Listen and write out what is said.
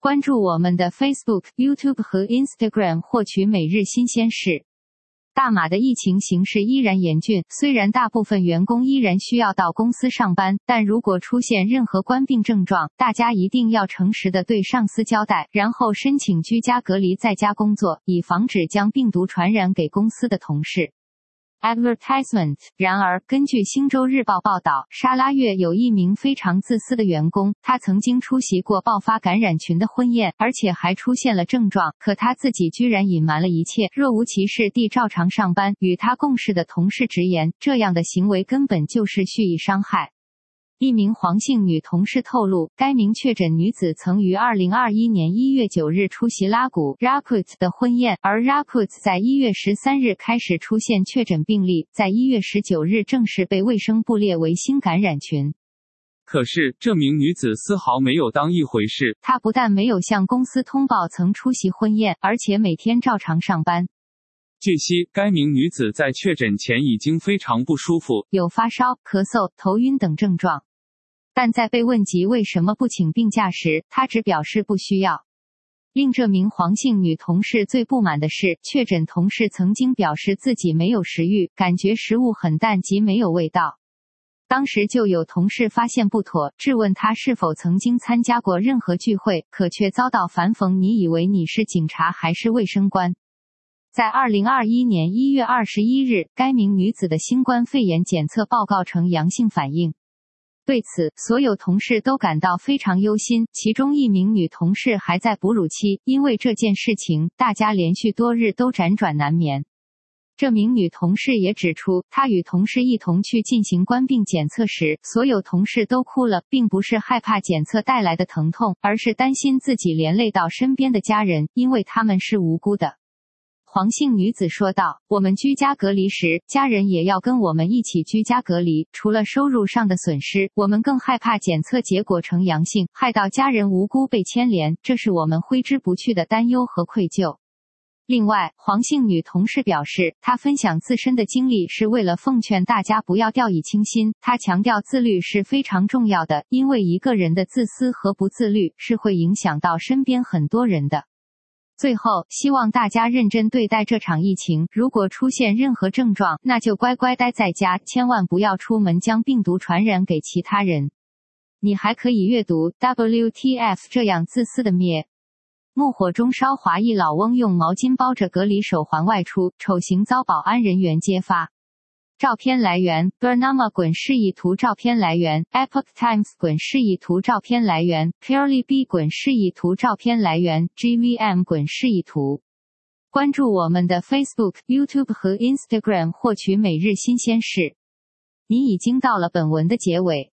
关注我们的 Facebook、YouTube 和 Instagram 获取每日新鲜事。大马的疫情形势依然严峻，虽然大部分员工依然需要到公司上班，但如果出现任何冠病症状，大家一定要诚实地对上司交代，然后申请居家隔离在家工作，以防止将病毒传染给公司的同事。Advertisement。 然而，根据星洲日报报道，沙拉越有一名非常自私的员工，他曾经出席过爆发感染群的婚宴，而且还出现了症状，可他自己居然隐瞒了一切，若无其事地照常上班。与他共事的同事直言，这样的行为根本就是蓄意伤害。一名黄姓女同事透露，该名确诊女子曾于2021年1月9日出席拉古 Rakut 的婚宴，而 Rakut 在1月13日开始出现确诊病例，在1月19日正式被卫生部列为新感染群。 可是，这名女子丝毫没有当一回事。 她不但没有向公司通报曾出席婚宴，而且每天照常上班。 据悉，该名女子在确诊前已经非常不舒服， 有发烧、咳嗽、头晕等症状。但在被问及为什么不请病假时，她只表示不需要。令这名黄姓女同事最不满的是，确诊同事曾经表示自己没有食欲，感觉食物很淡及没有味道。当时就有同事发现不妥，质问她是否曾经参加过任何聚会，可却遭到反讽：你以为你是警察还是卫生官？在2021年1月21日，该名女子的新冠肺炎检测报告呈阳性反应。对此，所有同事都感到非常忧心，其中一名女同事还在哺乳期，因为这件事情，大家连续多日都辗转难眠。这名女同事也指出，她与同事一同去进行冠病检测时，所有同事都哭了，并不是害怕检测带来的疼痛，而是担心自己连累到身边的家人，因为他们是无辜的。黄姓女子说道，我们居家隔离时，家人也要跟我们一起居家隔离，除了收入上的损失，我们更害怕检测结果呈阳性，害到家人无辜被牵连，这是我们挥之不去的担忧和愧疚。另外，黄姓女同事表示，她分享自身的经历是为了奉劝大家不要掉以轻心，她强调自律是非常重要的，因为一个人的自私和不自律是会影响到身边很多人的。最后，希望大家认真对待这场疫情，如果出现任何症状，那就乖乖待在家，千万不要出门将病毒传染给其他人。你还可以阅读 WTF 这样自私的灭。怒火中烧华裔老翁用毛巾包着隔离手环外出，丑行遭保安人员揭发。照片来源 Bernama 滚示意图照片来源 Epoch Times 滚示意图照片来源 Purely B 滚示意图照片来源 GVM 滚示意图。关注我们的 Facebook、YouTube 和 Instagram 获取每日新鲜事。你已经到了本文的结尾。